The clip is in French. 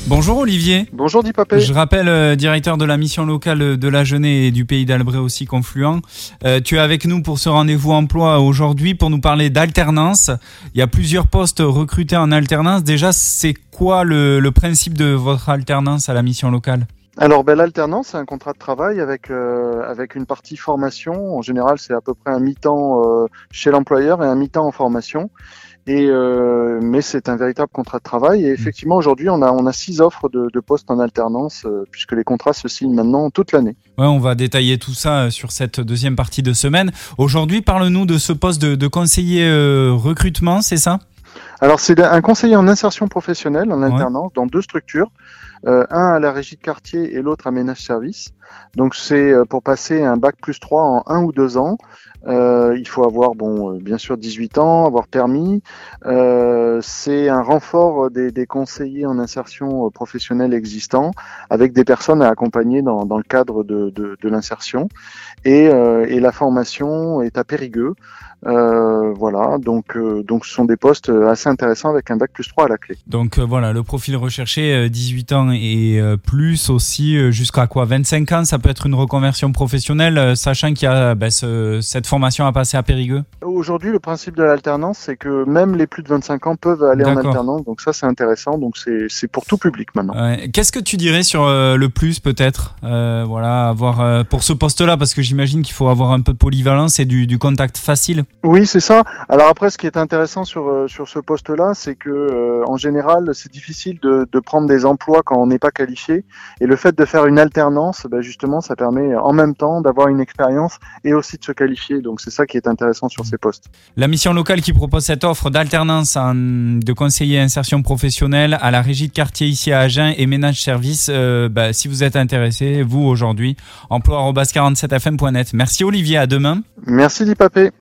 Bonjour Olivier. Bonjour Dipapé. Je rappelle, directeur de la mission locale de la Genée et du Pays d'Albret aussi confluent. Tu es avec nous pour ce rendez-vous emploi aujourd'hui pour nous parler d'alternance. Il y a plusieurs postes recrutés en alternance. Déjà, c'est quoi le principe de votre alternance à la mission locale ? Alors l'alternance, c'est un contrat de travail avec une partie formation. En général, c'est à peu près un mi-temps chez l'employeur et un mi-temps en formation. Mais c'est un véritable contrat de travail. Et effectivement, aujourd'hui, on a 6 offres de postes en alternance puisque les contrats se signent maintenant toute l'année. Ouais, on va détailler tout ça sur cette deuxième partie de semaine. Aujourd'hui, parle-nous de ce poste de conseiller recrutement, c'est ça ? Alors, c'est un conseiller en insertion professionnelle en alternance dans 2 structures. Un à la régie de quartier et l'autre à Ménage Service. Donc c'est pour passer un bac plus 3 en 1 ou 2 ans. Il faut avoir bien sûr 18 ans, avoir permis. C'est un renfort des conseillers en insertion professionnelle existants avec des personnes à accompagner dans le cadre de l'insertion. Et la formation est à Périgueux. Voilà, donc ce sont des postes assez intéressants avec un bac plus 3 à la clé. Donc voilà, le profil recherché, 18 ans et plus aussi, jusqu'à quoi, 25 ans, ça peut être une reconversion professionnelle, sachant qu'il y a cette formation à passer à Périgueux. Aujourd'hui, le principe de l'alternance, c'est que même les plus de 25 ans peuvent aller en alternance, donc ça c'est intéressant, donc c'est pour tout public maintenant. Qu'est-ce que tu dirais sur le plus peut-être, avoir pour ce poste-là, parce que j'imagine qu'il faut avoir un peu de polyvalence et du contact facile. Oui, c'est ça. Alors après, ce qui est intéressant sur ce poste-là, c'est que en général, c'est difficile de prendre des emplois quand on n'est pas qualifié. Et le fait de faire une alternance, justement, ça permet en même temps d'avoir une expérience et aussi de se qualifier. Donc c'est ça qui est intéressant sur ces postes. La mission locale qui propose cette offre d'alternance de conseiller insertion professionnelle à la régie de quartier ici à Agen et Ménage Service, si vous êtes intéressé, vous aujourd'hui, emploi@47fm.net. Merci Olivier, à demain. Merci Dipapé.